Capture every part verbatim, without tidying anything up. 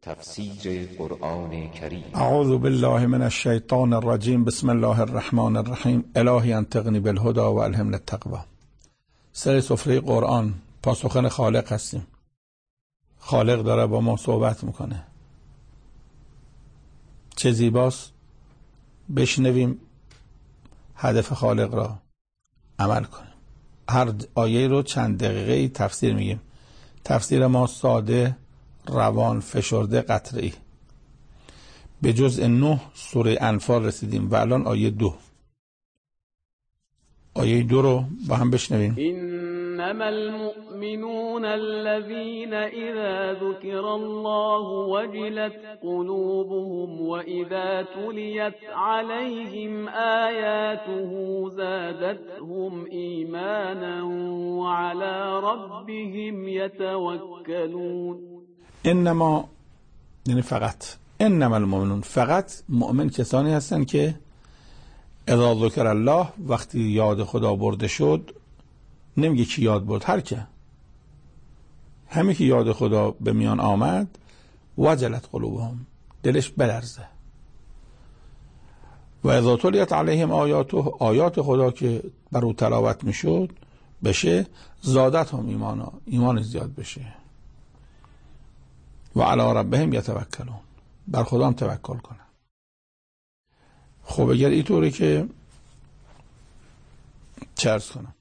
تفسیر قرآن کریم. اعوذ بالله من الشیطان الرجیم. بسم الله الرحمن الرحیم. الهی انطقنی بالهدی و الهمنی التقوی. سر سفره قرآن پاسخن خالق هستیم. خالق داره با ما صحبت میکنه. چه زیباست بشنویم هدف خالق را عمل کنیم. هر آیه رو چند دقیقه تفسیر میگیم. تفسیر ما ساده، روان، فشرده، قطعی. به جزء نه سوره انفال رسیدیم و الان آیه دو. آیه دو رو با هم بشنویم. انما المؤمنون الذين اذا ذكر الله وجلت قلوبهم واذا تليت عليهم آياته زادتهم ایمانا وعلى ربهم يتوكلون. انما یعنی فقط، انما المؤمنون، فقط مؤمن کسانی هستند که اذا ذکر الله، وقتی یاد خدا برده شد، نمیگه کی یاد برد، هر که همین که یاد خدا به میان آمد، وجلت قلوبهم، دلش بلرزه. و اذا تلیت علیهم آیاته، آیات خدا که بر او تلاوت میشد بشه، زادتهم ایمانا، ایمان زیاد بشه. و علی ربهم یتوکلون، بر خدا هم توکل کنن. خب اگر اینطوری که چه عرض کنم،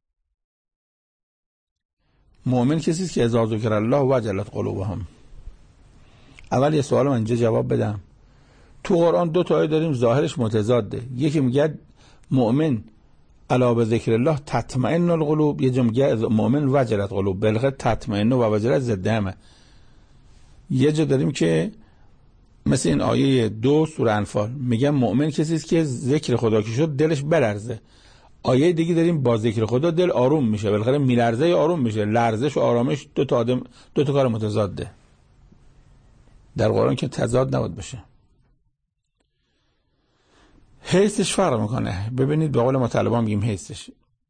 مؤمن کسی است که اذا ذکر الله وجلت قلوبهم. اول یه سوال من اینجا جواب بدم. تو قرآن دو تا آیه داریم ظاهرش متضاده. یکی میگه مؤمن الا به ذکر الله تطمئن القلوب، یه جا میگه مؤمن وجلت قلوب. بلغه تطمئن و وجلت ضد همه. یه جا داریم که مثل این آیه دو سوره انفال میگه مؤمن کسی است که ذکر خدا که شد دلش بلرزه. آیه دیگه داریم با ذکر خدا دل آروم میشه. بالاخره میلرزه یا آروم میشه. لرزش و آرامش دو تا آدم دو تا کار متضاده. در قرآن که تضاد نباید بشه. حیثش فرق میکنه. ببینید به قول مطلبا میگیم حیثش.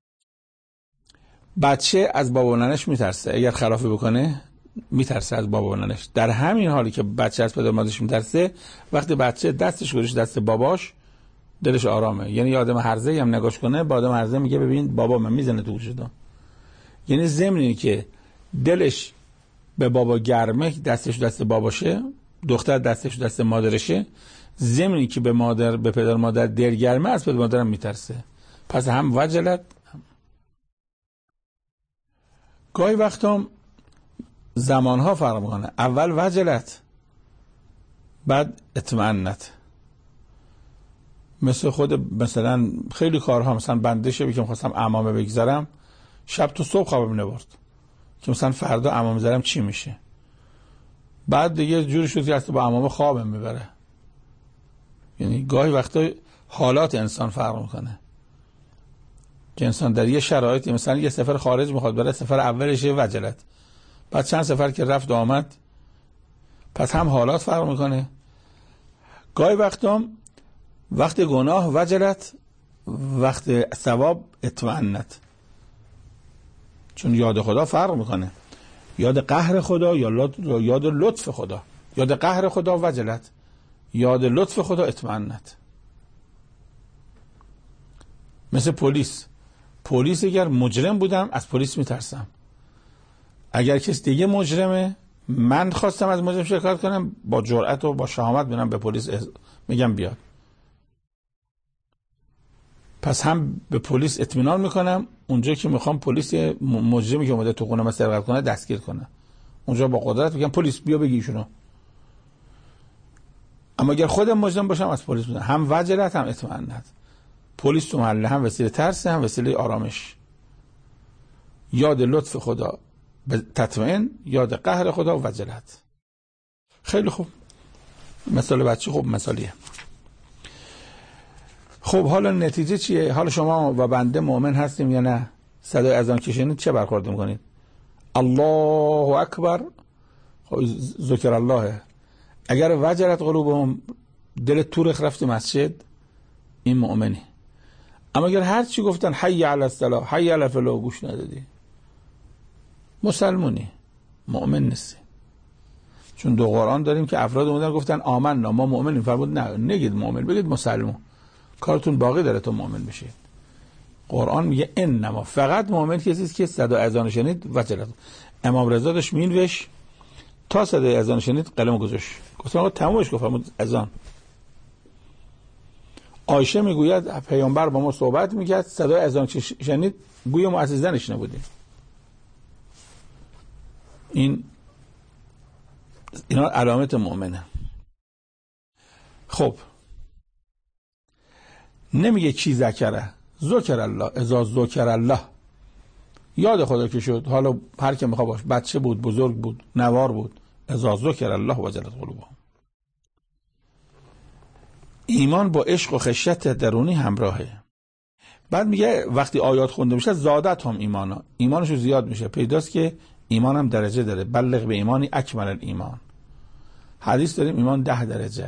بچه از بابا و ننش میترسه. اگر خلافی بکنه میترسه از بابا و ننش. در همین حالی که بچه از پدر مادرش میترسه، وقتی بچه دستش گذاشته دست باباش دلش آرامه. یعنی یه آدم هرزه هم نگاش کنه، با آدم هرزه میگه ببین بابا من میزنه تو گوشتم. یعنی ضمنی که دلش به بابا گرمه، دستش دست باباشه، دختر دستش دست مادرشه، ضمنی که به مادر به پدر مادر دل گرمه، از پدر مادرم میترسه. پس هم وجلت. گاهی وقتا زمانها فرق میکنه. اول وجلت، بعد اطمئنت. مثل خود مثلا خیلی کارها، مثلا بنده شبی که میخواستم عمامه بگذارم، شب تو صبح خوابم نبرد که مثلا فردا عمامه بذارم چی میشه. بعد دیگه جوری شد که با عمامه خوابم میبره. یعنی گاهی وقتا حالات انسان فرق میکنه که انسان در یه شرایطی، مثلا یه سفر خارج میخواد بره، سفر اولش وجلت، بعد چند سفر که رفت و آمد، پس هم حالات فرق میکنه. گاهی وقتا وقت گناه وجلت، وقت ثواب اطمئنت. چون یاد خدا فرق میکنه. یاد قهر خدا یا یاد لطف خدا. یاد قهر خدا وجلت، یاد لطف خدا اطمئنت. مثل پلیس. پلیس اگر مجرم بودم از پلیس میترسم. اگر کسی دیگه مجرمه، من خواستم از مجرم شکایت کنم، با جرأت و با شهامت میرم به پلیس میگم بیاد. پس هم به پلیس اطمینان میکنم، اونجا که میخوام پلیس مجرمی که اومده تو خونه من سرقت کنه دستگیر کنه، اونجا با قدرت میگم پلیس بیا بگی ایشونو. اما اگر خودم مجرم باشم از پلیس میگم. هم وجلت هم اطمئنت. پلیس تو محله هم وسیله ترس، هم وسیله آرامش. یاد لطف خدا تطمئن، یاد قهر خدا وجلت. خیلی خوب. مثال بچه خوب مثالیه. خب حالا نتیجه چیه؟ حالا شما و بنده مؤمن هستیم یا نه؟ صدای اذان کشیدید چه برخورد میکنید؟ الله اکبر. خب ذکر الله. اگر وجلت قلوبهم، دل تورخ رفت مسجد، این مؤمنی. اما اگر هر چی گفتن حی علی الصلاة، حی علی الفلاح، گوش ندادی، مسلمونی، مؤمن نیستی. چون دو قرآن داریم که افراد اومدن گفتن آمنا ما مؤمنیم، فرمود نه نگید مؤمن، بگید مسلمان، کارتون باقی داره تا مؤمن بشید. قرآن میگه انما، فقط مؤمن کسی است که صدا اذان شنید وجلت. امام رضا داشت مینوشت تا صدای اذان شنید قلم گذاشت، گفتن آقا تمومش کن، فرمود اذان. عایشه میگوید پیامبر با ما صحبت میکرد، صدای اذان شنید گویا ما از زنش نبودیم. این اینا علامت مؤمنه. خب نمیگه چی ذکره، ذکر الله، اذا ذکر الله، یاد خدا که شد، حالا هر که میخواد باش، بچه بود، بزرگ بود، نوار بود، اذا ذکر الله وجلت قلوبهم. ایمان با عشق و خشیت درونی همراهه. بعد میگه وقتی آیات خونده میشه زادت هم ایمانا، ایمانشو زیاد میشه. پیداست که ایمان هم درجه داره، بلغ به ایمانی اکمل الایمان. حدیث داریم ایمان ده درجه،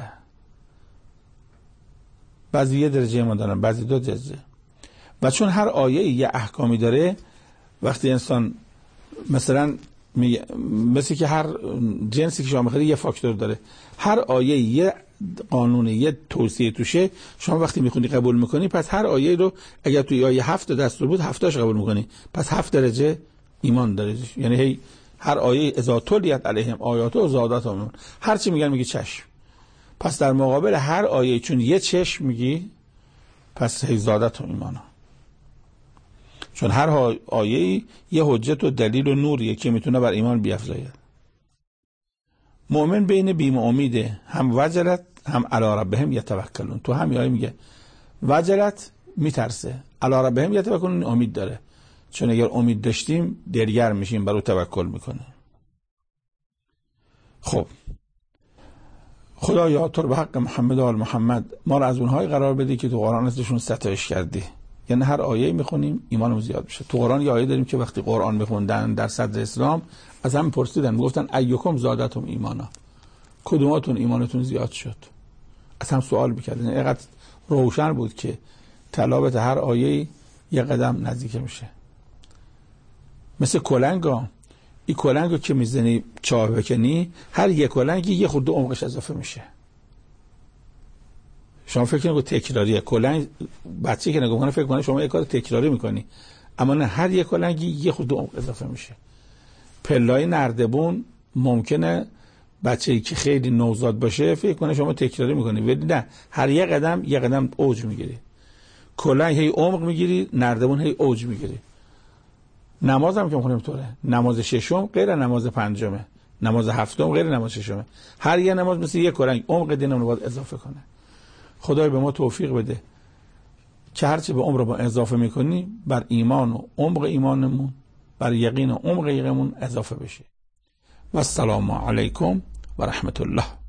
بعضی یه درجه ایمان دارن، بعضی دو درجه. و چون هر آیه یه احکامی داره، وقتی انسان مثلا مثل که هر جنسی که شما میخواید یه فاکتور داره، هر آیه یه قانون، یه توصیه توشه، شما وقتی میخونی قبول میکنی، پس هر آیه رو اگر توی آیه هفت دستور بود هفتاش قبول میکنی، پس هفت درجه ایمان داره. یعنی هی هر آیه اذا تلیت علیهم آیاته و زادتهم، هر چی میگن میگی چشم. پس در مقابل هر آیه چون یه چشم میگی، پس هی زادتهم ایمانا. چون هر آیه یه حجت و دلیل و نوریه که میتونه بر ایمان بیفزاید. مؤمن بین بیم و امیده، هم وجلت هم علی ربهم یتوکلون. تو هم آیه میگه وجلت میترسه، علی ربهم یتوکلون امید داره، چون اگر امید داشتیم دلگر میشیم، برای توکل میکنه. خب خدایا تو به حق محمد و آل محمد ما رو از اونهای قرار بدی که تو قرآن ازشون ستایش کردی. یعنی هر آیه میخونیم ایمانمون زیاد میشه. تو قرآن یه آیه داریم که وقتی قرآن میخوندن در صدر اسلام از هم پرسیدن، میگفتن ایکم زادتم ایمانا، کدوماتون ایمانتون زیاد شد؟ از هم سوال میکردن. اینقدر روشن بود که تلاوت هر آیه یه قدم نزدیک میشه. مثل کلنگا، این کلنگو که میزنی چاه بکنی، هر یک کلنگی یه خورده عمقش اضافه میشه. شما فکر کنید تکراریه کلنگ، بچه که نگاه کنه فکر کنه شما یه کار تکراری میکنی، اما نه، هر یک کلنگی یه خورده عمق اضافه میشه. پلای نردبون ممکنه بچه‌ای که خیلی نوزاد باشه فکر کنه شما تکراری میکنی، ولی نه، هر یک قدم یه قدم اوج میگیری. کلنگ هی عمق میگیری، نردبون هی اوج میگیری. نماز هم که میخونیم طوره، نماز ششم غیر نماز پنجمه، نماز هفتم غیر نماز ششمه. هر یه نماز مثل یک کلنگ عمق دینمون رو باید اضافه کنه. خدای به ما توفیق بده که هرچی به عمر با اضافه میکنی بر ایمان و عمق ایمانمون، بر یقین و عمق یقینمون اضافه بشه. و السلام علیکم و رحمت الله.